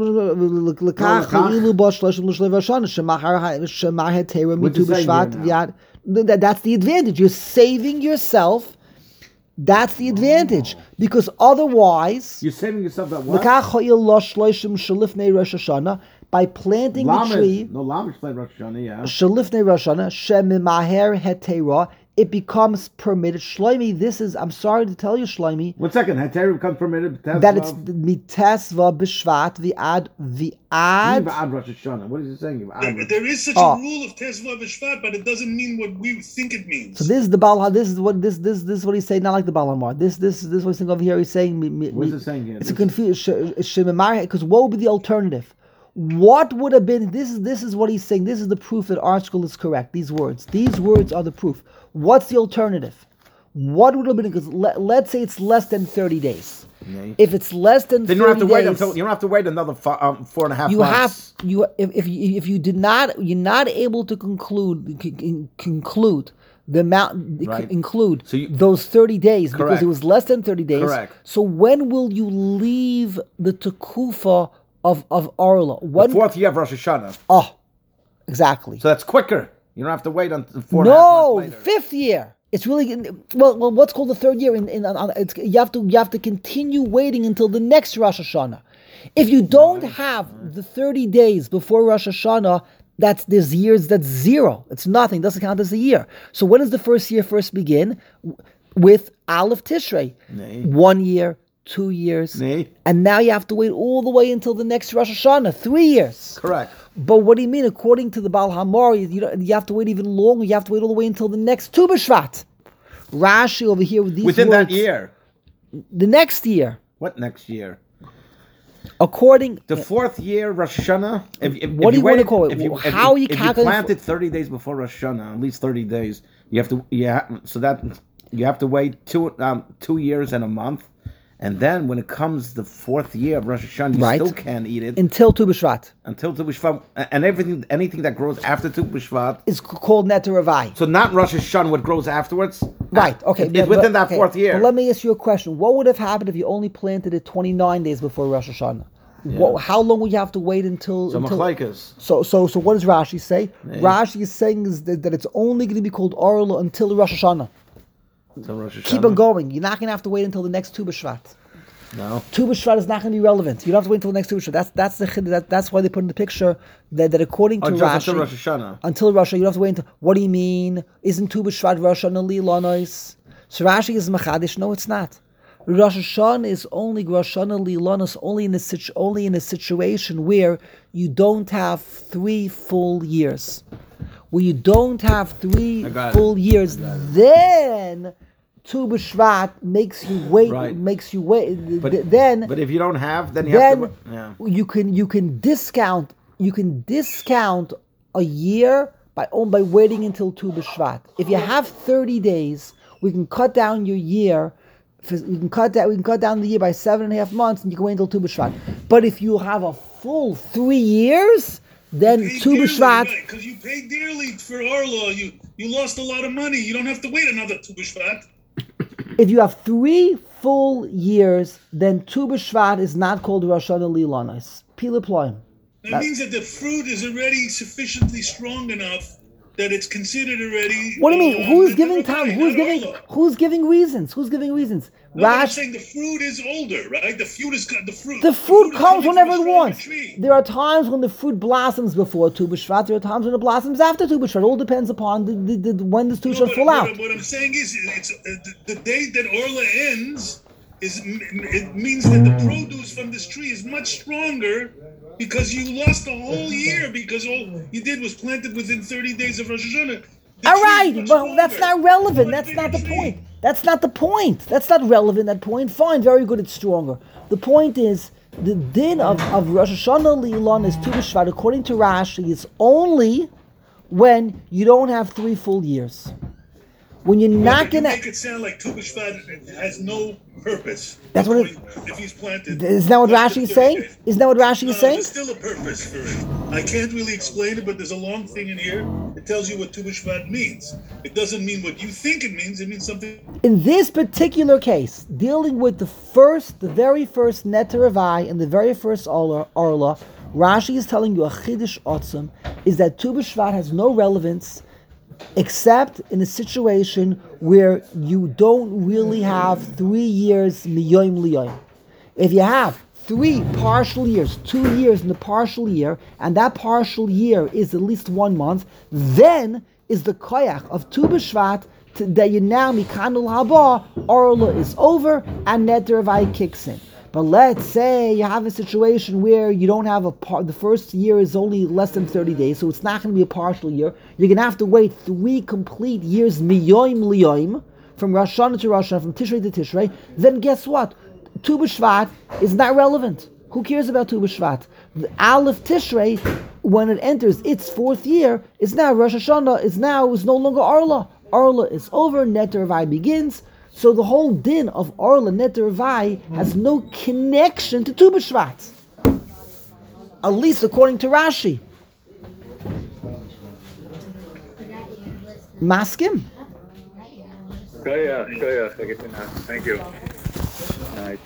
Rashi. lekach ilu ba shloshim l'shlei v'shana shemachar shemar hetera What's mitu it saying b'shvat here now? v'yad. That- That's the advantage. You're saving yourself. That's the advantage because otherwise, You're saving yourself that what? lekach ha'il lo shloshim shalifnei Rosh Hashanah, by planting the tree Lamed. No, Lamed played Rosh Hashanah, yeah. shalifnei Rosh Hashanah shemimaher hetera, it becomes permitted. Shloimi, this is. I'm sorry to tell you, Shloimi, One second. Heterim becomes permitted. that it's mitesva b'shvat v'ad v'ad. Ad Rosh Hashanah. What is it saying? There, there is such Oh. a rule of Tezva V'Shvat, but it doesn't mean what we think it means. So this is the Baal. This is what this this this is what he's saying. Not like the Baal Hamar. This this this is what he's saying over here. He's saying. mi- mi- What is mi- it saying here? It's a This- confusion. Because what would be the alternative? What would have been? This is this is what he's saying. This is the proof that our school is correct. These words. These words are the proof. What's the alternative? What would have been? Because let, let's say it's less than thirty days. Nay. If it's less than Then you don't have thirty to wait days, until you don't have to wait another fi- um, four and a half you months. have you if, if you if you did not you're not able to conclude c- c- conclude the amount Right. include So you- those thirty days because Correct. it was less than thirty days. Correct. So when will you leave the tekufa of of Arla? The When? fourth year of Rosh Hashanah. Oh, exactly. So that's quicker. You don't have to wait until four and a half No, months later. fifth year. It's really well. Well, what's called the third year? In, in on, it's, you have to you have to continue waiting until the next Rosh Hashanah. If you don't have the thirty days before Rosh Hashanah, that's there's years that's zero. It's nothing. Doesn't count as a year. So when does the first year first begin? With Aleph Tishrei, Nay. one year, two years, Nay. and now you have to wait all the way until the next Rosh Hashanah, three years. Correct. But what do you mean? According to the Baal Hamor, you, you, don't- you have to wait even longer. You have to wait all the way until the next Tu B'Shvat. Rashi over here with these Within words, that year. the next year, What next year? according The fourth year, Rosh Hashanah. If, if, What if do you wanna waited- call it? If you, if, How are you if, if you calculating planted thirty days before Rosh Hashanah, at least thirty days, you have to. Yeah. So that you have to wait two um, two years and a month, And then when it comes the fourth year of Rosh Hashanah, you Right. still can't eat it Until Tu B'Shvat. until Tu B'Shvat. And everything, anything that grows after Tu B'Shvat. It's c- called Neter Ravai. So not Rosh Hashanah, what grows afterwards. Right, okay. It- but- it's within but- that okay, fourth year. But let me ask you a question. What would have happened if you only planted it twenty-nine days before Rosh Hashanah? What, how long would you have to wait until... So until machlaikas. so, so, so what does Rashi say? Rashi is saying is that, that it's only going to be called Orla until Rosh Hashanah. Until Rosh Hashanah. Keep on going. You're not going to have to wait until the next Tu B'Shvat. No. Tu B'Shvat is not going to be relevant. You don't have to wait until the next Tu B'Shvat. That's that's the that, that's why they put in the picture that, that according to Oh, just Rashi until Rosh Hashanah. until Rosh Hashanah, you don't have to wait until. What do you mean? Isn't Tu B'Shvat Rosh Hashanah Lilanos? So Rashi is machadish. No, it's not. Rosh Hashanah is only Rosh Hashanah Lilanos only in a situ, only in a situation where you don't have three full years. Where you don't have three I got it. full years, then Tu B'Shvat makes you wait. Right. Makes you wait. But Th- then But if you don't have, then you then have to. Yeah. you can you can discount you can discount a year by oh, by waiting until Tu B'Shvat. If you have thirty days, we can cut down your year. We can cut that. We can cut down the year by seven and a half months, and you can wait until Tu B'Shvat. But if you have a full three years, then Paid Tu dearly, B'Shvat. right, because you paid dearly for Orla. You you lost a lot of money. You don't have to wait another Tu B'Shvat. If you have three full years, then Tu B'Shvat is not called Rosh Hashanah Lilanos. Pila Ploim. That means that the fruit is already sufficiently strong enough that it's considered already. What do you mean? uh, Who's Neter giving Ravai, time? Who's not giving? Orla. Who's giving reasons? Who's giving reasons? No, but I'm Rash. saying the fruit is older, right? The fruit is the fruit. The fruit is comes coming whenever from it a stronger wants. tree. There are times when the fruit blossoms before Tu B'Shvat. There are times when it blossoms after Tu B'Shvat. It all depends upon the, the, the, when does Tu No, B'Shvat but fall what, out. what I'm saying is, it's uh, the, the day that Orla ends is it means that the produce from this tree is much stronger because you lost the whole year because all you did was plant it within thirty days of Rosh Hashanah. The All tree is right, much but that's stronger. not relevant. What That's did not the you say? point. That's not the point. That's not relevant, that point. Fine, very good, it's stronger. The point is, the din of, of Rosh Hashanah Li'ilon is Tu B'Shvat, according to Rashi, is only when you don't have three full years. When you're Yeah, not but you gonna... make it sound like Tu B'Shvat has no purpose. That's what it- If he's planted. Isn't that what less Rashi than is thirty saying? days. Isn't that what Rashi No, is saying? there's still a purpose for it. I can't really explain it, but there's a long thing in here. It tells you what Tu B'Shvat means. It doesn't mean what you think it means. It means something. In this particular case, dealing with the first, the very first Neter Ravai and the very first Orla, Orla, Rashi is telling you a Chiddush Otzim is that Tu B'Shvat has no relevance except in a situation where you don't really have three years miyoim liyoim. If you have three partial years, two years in the partial year, and that partial year is at least one month, then is the koyach of Tu B'Shvat to- that you now mikanul haba, Orla is over, and Neter Ravai kicks in. But let's say you have a situation where you don't have a part, the first year is only less than thirty days, so it's not going to be a partial year. You're going to have to wait three complete years, miyoim liyoim, from Rosh Hashanah to Rosh Hashanah, from Tishrei to Tishrei. Then guess what? Tu B'Shvat is not relevant. Who cares about Tu B'Shvat? The Aleph Tishrei, when it enters its fourth year, is now Rosh Hashanah, is now, is no longer Orla. Orla is over, Neter Ravai begins. So the whole din of Orla Neter Ravai has no connection to Tu B'Shvat. At least according to Rashi. Maskim? Koyach, koyach, I get to know. Thank you. All right.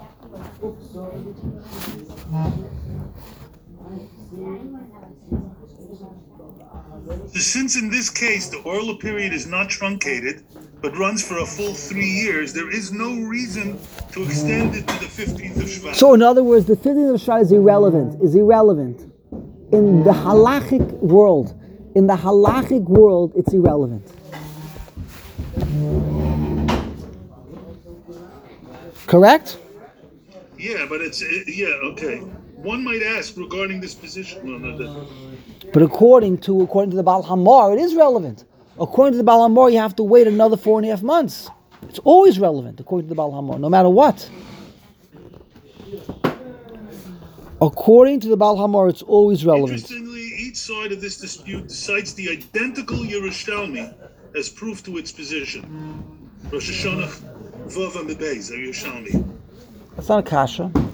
Since in this case the Orla period is not truncated, but runs for a full three years, there is no reason to extend it to the fifteenth of Shvat. So in other words, the fifteenth of Shvat is irrelevant, is irrelevant. In the halachic world, in the halachic world, it's irrelevant. Correct? Yeah, but it's it, yeah okay. One might ask regarding this position. No, no, no. But according to according to the Baal Hamor, it is relevant. According to the Baal Hamor, you have to wait another four and a half months. It's always relevant, according to the Baal Hamor, no matter what. According to the Baal Hamor, it's always relevant. Interestingly, each side of this dispute cites the identical Yerushalmi as proof to its position. Rosh Hashanah Vav Beis Yerushalmi. That's not a kasha.